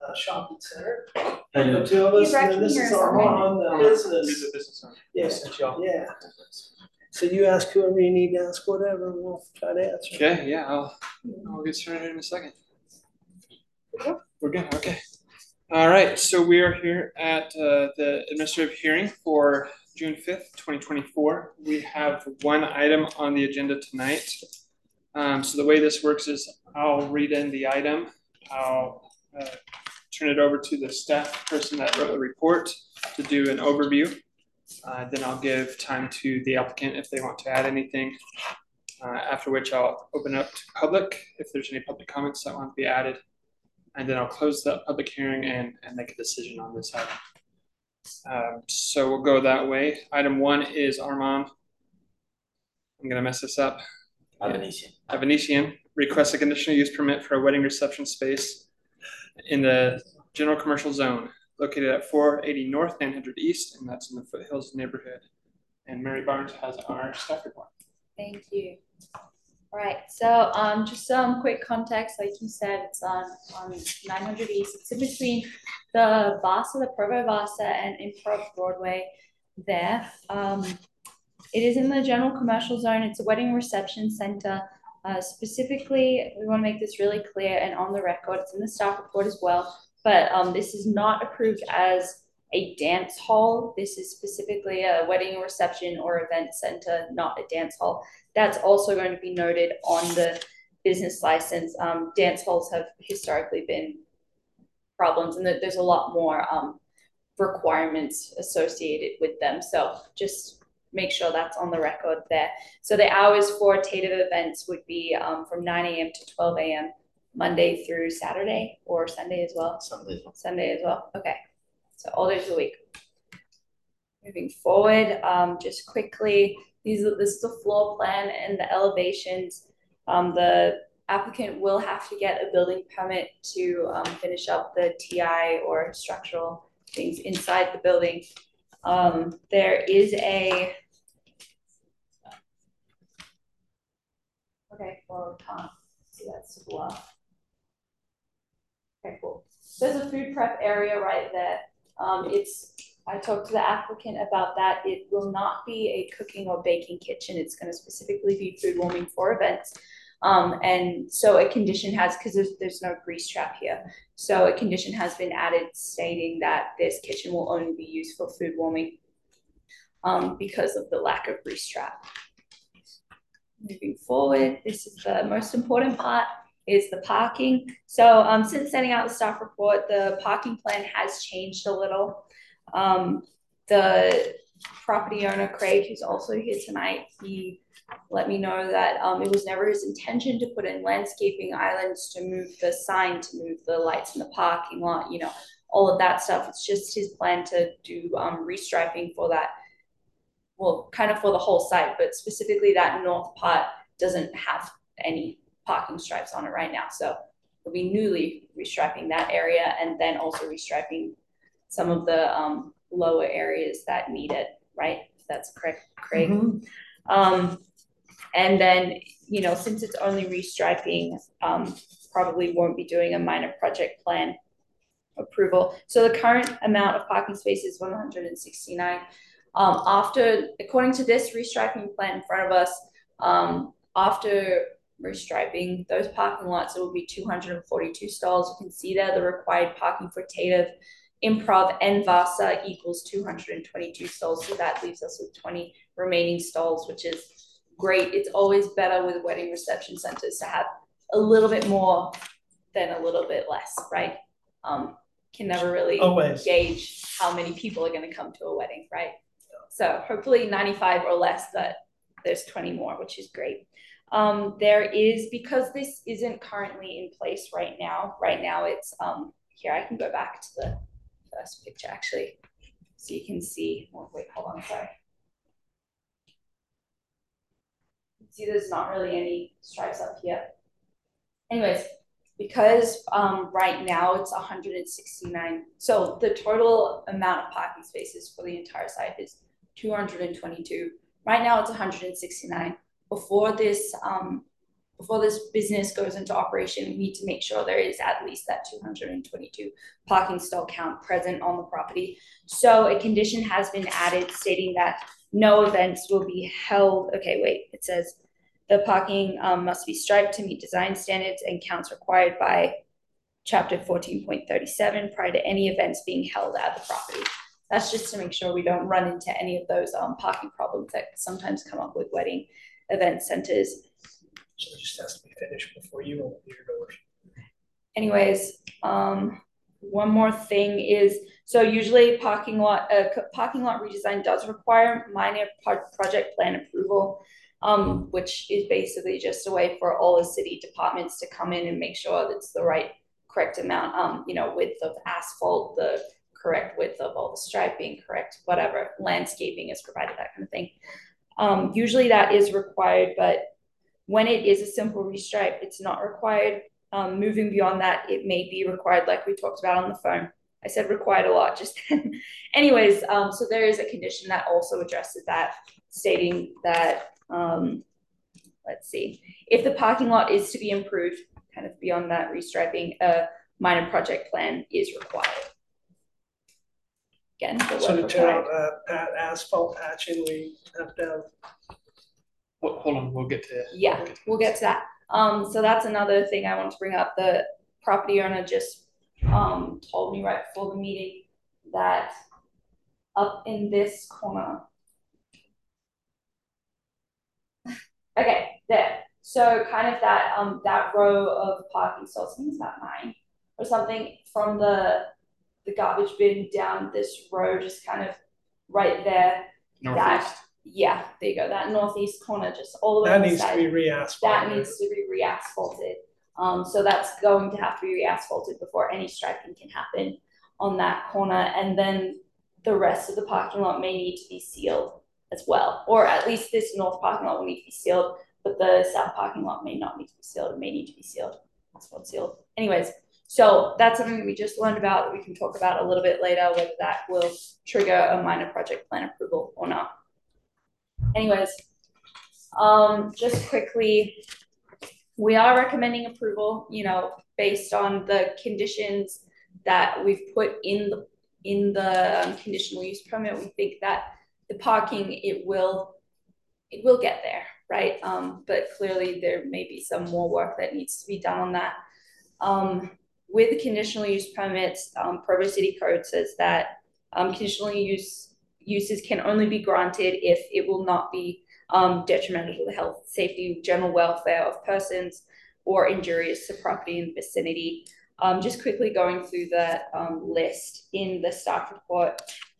shopping center. I know. The two of us, He's and then this right is here Armand, the He's business. a business owner. Yeah, yeah. So you ask whoever you need to ask, whatever, and we'll try to answer. Okay, yeah, I'll get started in a second. We're good, okay. All right, so we are here at the administrative hearing for June 5th, 2024. We have one item on the agenda tonight. So the way this works is I'll read in the item. I'll turn it over to the staff person that wrote the report to do an overview. Then I'll give time to the applicant if they want to add anything. After which I'll open up to public if there's any public comments that want to be added. And then I'll close the public hearing and make a decision on this item. So we'll go that way. Item 1 is Armand. I'm going to mess this up. Avanesian requests a conditional use permit for a wedding reception space in the general commercial zone located at 480 North 900 East, and that's in the Foothills neighborhood. And Mary Barnes has our staff report. Thank you. All right, so just some quick context. Like you said, it's on 900 East. It's in between the Vasa, the Provo Vasa, and Improv Broadway there. It is in the general commercial zone. It's a wedding reception center. Specifically, we want to make this really clear and on the record. It's in the staff report as well, but this is not approved as a dance hall. This is specifically a wedding reception or event center, not a dance hall. That's also going to be noted on the business license. Dance halls have historically been problems, and there's a lot more requirements associated with them. So just make sure that's on the record there. So the hours for TATEV events would be from 9 a.m. to 12 a.m. Monday through Saturday, or Sunday as well? Sunday as well. Okay. So all days of the week. Moving forward, just quickly, this is the floor plan and the elevations. The applicant will have to get a building permit to finish up the TI or structural things inside the building. There is a, okay, well, can't see that super well. Okay, cool. There's a food prep area right there. I talked to the applicant about that. It will not be a cooking or baking kitchen. It's going to specifically be food warming for events. And so a condition has, because there's no grease trap here, so a condition has been added stating that this kitchen will only be used for food warming because of the lack of grease trap. Moving forward, this is the most important part, is the parking. So since sending out the staff report, the parking plan has changed a little. The property owner, Craig, who's also here tonight, he let me know that it was never his intention to put in landscaping islands, to move the sign, to move the lights in the parking lot, you know, all of that stuff. It's just his plan to do restriping for that, well, kind of for the whole site, but specifically that north part doesn't have any parking stripes on it right now. So we'll be newly restriping that area, and then also restriping some of the lower areas that need it, right? If that's correct, Craig. Mm-hmm. And then, you know, since it's only restriping, probably won't be doing a minor project plan approval. So the current amount of parking spaces is 169. After, according to this restriping plan in front of us, after restriping those parking lots, it will be 242 stalls. You can see there the required parking for TATEV, Improv, and Vasa equals 222 stalls. So that leaves us with 20 remaining stalls, which is great. It's always better with wedding reception centers to have a little bit more than a little bit less, right? Can never really gauge how many people are going to come to a wedding, right? So hopefully 95 or less, that there's 20 more, which is great. There is, because this isn't currently in place right now it's, here, I can go back to the first picture actually, so you can see, oh, wait, hold on, sorry. See, there's not really any stripes up here. Anyways, because right now it's 169. So the total amount of parking spaces for the entire site is 222. Right now it's 169. Before this before this business goes into operation, we need to make sure there is at least that 222 parking stall count present on the property. So a condition has been added stating that no events will be held. Okay, wait, it says the parking must be striped to meet design standards and counts required by Chapter 14.37 prior to any events being held at the property. That's just to make sure we don't run into any of those parking problems that sometimes come up with wedding event centers. So it just has to be finished before you open your doors. Anyways, one more thing is, so usually parking lot redesign does require minor project plan approval, which is basically just a way for all the city departments to come in and make sure that's the correct amount, width of asphalt, the correct width of all the striping, correct whatever landscaping is provided, that kind of thing. Usually that is required, but when it is a simple restripe, it's not required. Moving beyond that, it may be required, like we talked about on the phone. I said required a lot just then. Anyways, so there is a condition that also addresses that, stating that, let's see, if the parking lot is to be improved, kind of beyond that restriping, a minor project plan is required. Again, so to turn out asphalt patching, we have to have. Well, hold on, we'll get to. Yeah, we'll get to that. So that's another thing I want to bring up. The property owner just told me right before the meeting that up in this corner. Okay, there. So kind of that row of parking stalls, I think it's about 9 or something, from the garbage bin down this row, just kind of right there. Northeast. Yeah, there you go. That northeast corner, just all the way. That needs to be re-asphalted. That needs to be re-asphalted. So that's going to have to be re-asphalted before any striping can happen on that corner. And then the rest of the parking lot may need to be sealed as well, or at least this north parking lot will need to be sealed, but the south parking lot may not need to be sealed. It may need to be sealed. Asphalt sealed. Anyways, so that's something that we just learned about that we can talk about a little bit later, whether that will trigger a minor project plan approval or not. Anyways, just quickly, we are recommending approval, based on the conditions that we've put in the conditional use permit. We think that the parking, it will get there, right? But clearly there may be some more work that needs to be done on that. With the conditional use permits, Provo City Code says that conditional uses can only be granted if it will not be detrimental to the health, safety, general welfare of persons or injurious to property in the vicinity. Just quickly going through the list in the staff report.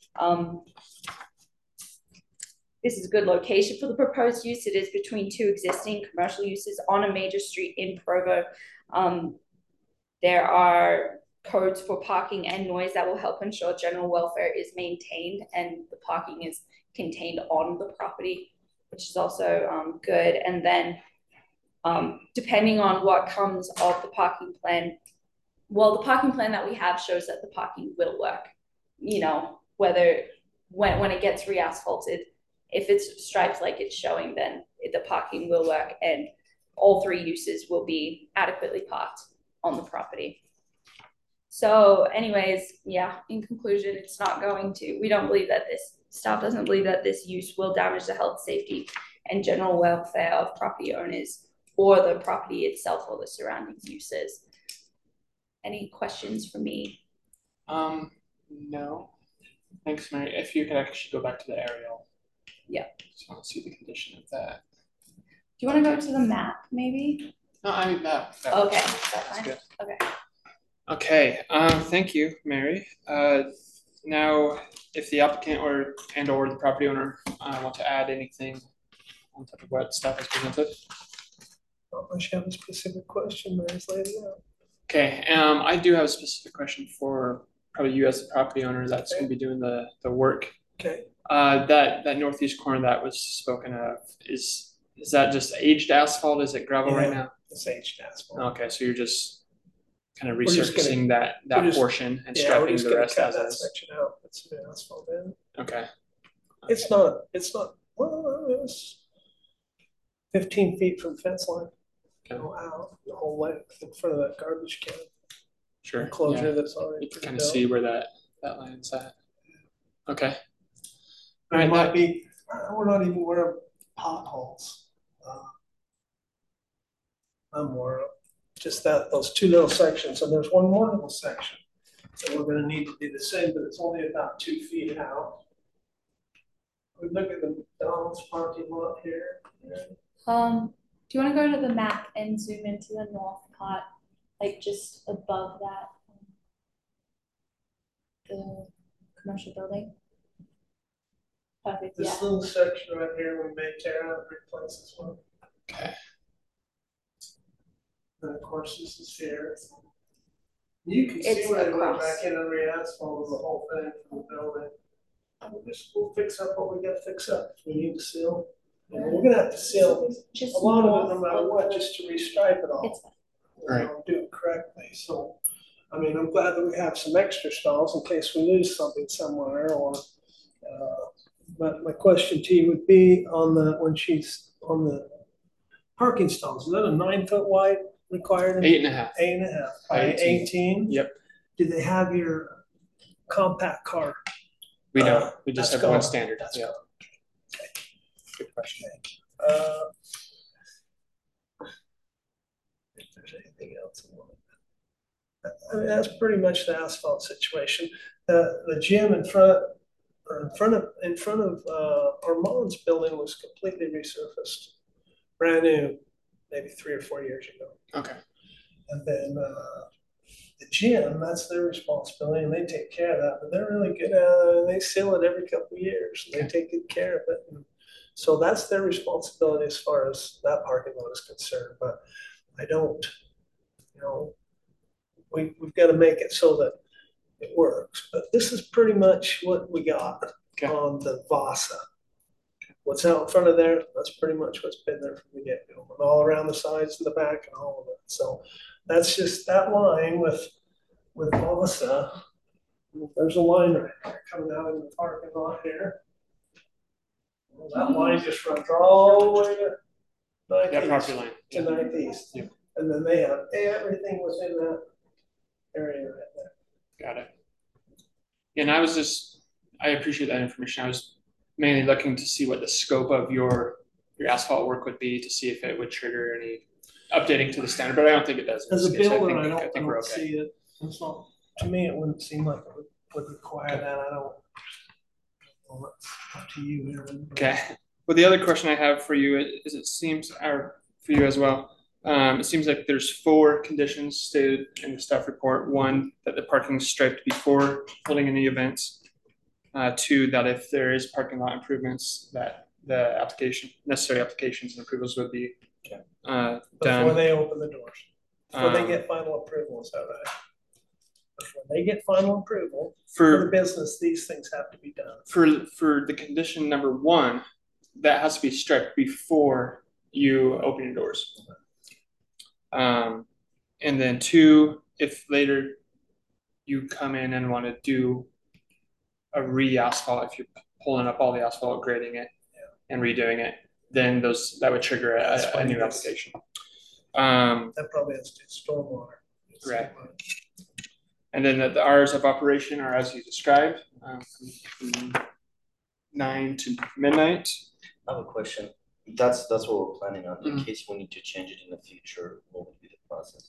This is a good location for the proposed use. It is between 2 existing commercial uses on a major street in Provo. There are codes for parking and noise that will help ensure general welfare is maintained and the parking is contained on the property, which is also good. And then depending on what comes of the parking plan, well, the parking plan that we have shows that the parking will work, whether when it gets re-asphalted, if it's striped like it's showing, then the parking will work and all 3 uses will be adequately parked on the property. So anyways, yeah, in conclusion, it's not going to, we don't believe that staff doesn't believe that this use will damage the health, safety, and general welfare of property owners or the property itself or the surrounding uses. Any questions for me? No. Thanks, Mary. If you could actually go back to the aerial. Yeah. Just want to see the condition of that. Do you want to go to the map, maybe? No, I mean that. Okay, that's good. Okay. Okay. Thank you, Mary. Now, if the applicant or the property owner want to add anything on top of what staff has presented. Unless you have a specific question, Mary's laid it out. Okay. I do have a specific question for probably you as the property owner that's going to be doing the work. Okay. That northeast corner that was spoken of, is that just aged asphalt? Is it gravel right now? It's aged asphalt. Okay, so you're just kind of resurfacing that portion and striping the rest as that is. section out. It's the asphalt in. Okay. It's not, well, it's 15 feet from fence line. go out the whole length in front of that garbage can Sure. enclosure Yeah. that's already You can pretty kind of built. see where that line's at. Okay. All right, might be, we're not even aware of potholes. I'm more of just those two little sections, and there's one more little section that we're gonna need to do the same, but it's only about 2 feet out. We look at the McDonald's parking lot here. Do you wanna go to the map and zoom into the north part, like just above that? The commercial building? Perfect, This yeah. little section right here, we may tear out and replace this one. Okay. And of course, this is here. You can see It's where they went across. back in and re-asphalt the whole thing from the building. We'll fix up what we gotta fix up. We need to seal. And we're gonna have to seal Just a lot of it no north matter what, the- just to restripe it all. It's Right. Do it correctly. So, I mean, I'm glad that we have some extra stalls in case we lose something somewhere or, but my question to you would be on when she's on the parking stalls, is that a 9 foot wide required? 8.5. 8.5 by 18? Yep. Do they have your compact car? We don't. We just that's have one gone. standard. That's Yeah. gone. Good question. If there's anything else. I mean, that's pretty much the asphalt situation. The gym in front of Armand's building was completely resurfaced, brand new, maybe 3 or 4 years ago. Okay. And then the gym, that's their responsibility, and they take care of that. But they're really good at it. They seal it every couple of years. And they take good care of it. And so that's their responsibility as far as that parking lot is concerned. But I don't, we've got to make it so that it works. But this is pretty much what we got on the Vasa. What's out in front of there, that's pretty much what's been there from the get-go. And all around the sides and the back and all of it. So that's just that line with Vasa. There's a line right there coming out in the parking lot here. Well, that line just runs all the way to property line. to northeast. Yep. And then they have everything within that area right there. Got it. And I appreciate that information. I was mainly looking to see what the scope of your asphalt work would be to see if it would trigger any updating to the standard, but I don't think it does. As a builder, I think we're don't okay. see it. It's not, to me, it wouldn't seem like it would require that. I don't. Well, it's up to you, Aaron. Okay. Well, the other question I have for you is it seems, or for you as well, it seems like there's 4 conditions stated in the staff report. 1, that the parking is striped before holding any events. 2, that if there is parking lot improvements, that the necessary applications and approvals would be done before they open the doors. Before they get final approval, is that right? Before they get final approval for the business, these things have to be done. For the condition number 1, that has to be striped before you open your doors. And then 2, if later you come in and want to do a re-asphalt, if you're pulling up all the asphalt, grading it, and redoing it, then that would trigger a new application. That probably has to do stormwater. Right. And then the hours of operation are as you described, from 9 to midnight. I have a question. That's what we're planning on. In case we need to change it in the future, what would be the process?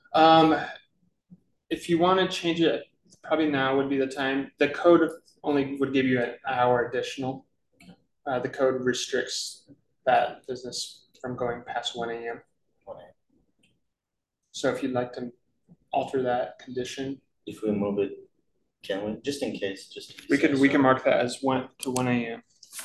If you want to change it, probably now would be the time. The code only would give you an hour additional. The code restricts that business from going past 1 a.m. So if you'd like to alter that condition, if we move it, can we? Just in case, we can mark that as 1 to 1 a.m.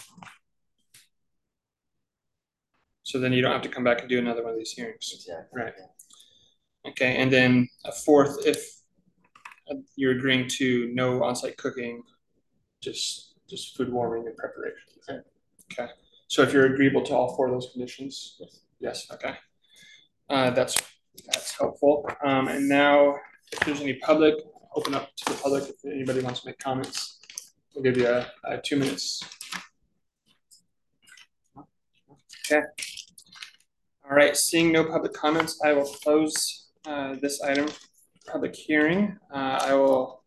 So then you don't have to come back and do another one of these hearings. Exactly. Right. Okay, and then a 4th, if you're agreeing to no on-site cooking, just food warming and preparation. Right? Okay. So if you're agreeable to all 4 of those conditions, yes. Okay. That's helpful. And now, if there's any public, open up to the public. If anybody wants to make comments, we'll give you 2 minutes. Okay. All right, seeing no public comments, I will close this item, public hearing. I will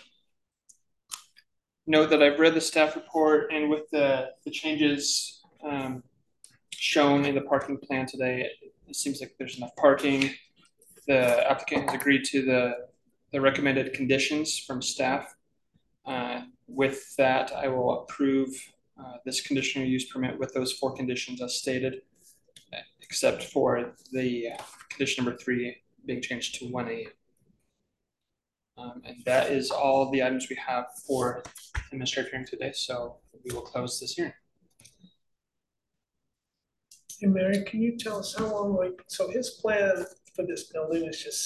note that I've read the staff report, and with the changes shown in the parking plan today, it seems like there's enough parking. The applicant has agreed to the recommended conditions from staff. With that, I will approve this conditional use permit with those 4 conditions as stated, except for the condition number 3 being changed to 1 a.m. And that is all the items we have for administrative hearing today. So we will close this hearing. Hey, Mary, can you tell us how long, so his plan for this building is just